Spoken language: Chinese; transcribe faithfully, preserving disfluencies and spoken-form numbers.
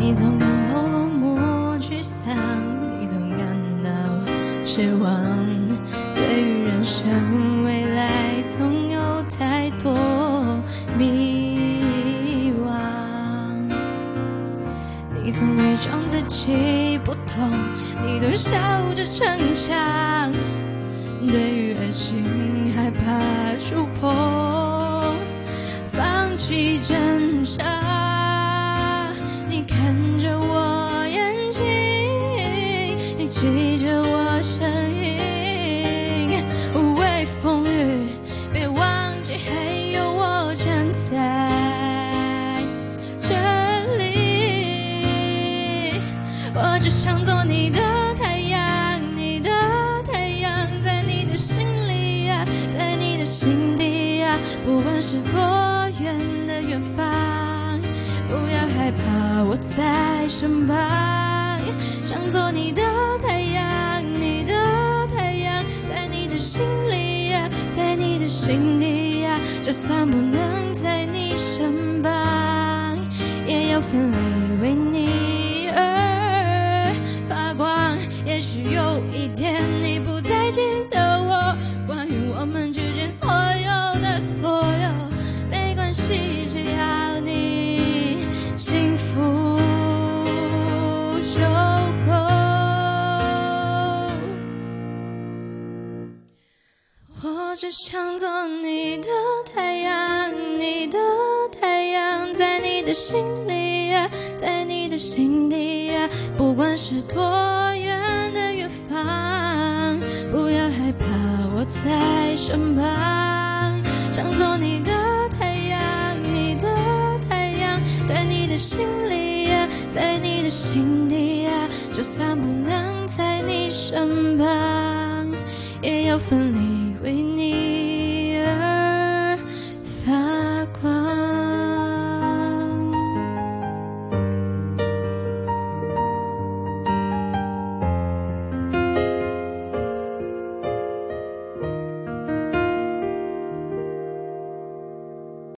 你总感到落寞沮丧，你总感到失望，对于人生未来总有太多迷惘。你总伪装自己不懂，你总笑着逞强，对于爱情害怕触碰，放弃挣扎。你看着我眼睛，你记着我声音，无畏风雨，别忘记还有我站在这里。我只想做你的太阳，你的太阳，在你的心里呀，在你的心底呀，不管是多远的远方，不要害怕我在身旁。想做你的太阳，你的太阳，在你的心里呀，在你的心底呀，就算不能在你身旁，也要奋力为你而发光。也许有一天你不再记得我，关于我们之间所有的所有，没关系，只要你幸福就够。我只想做你的太阳，你的太阳，在你的心里呀，在你的心底呀，不管是多远的远方，不要害怕我在身旁。想做你的太阳，你的太阳，在你的心里呀，在你的心底呀，就算不能在你身旁，也要奋力